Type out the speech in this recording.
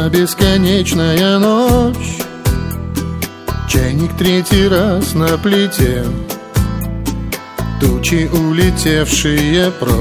Прошла бесконечная ночь, чайник третий раз на плите, тучи, улетевшие прочь.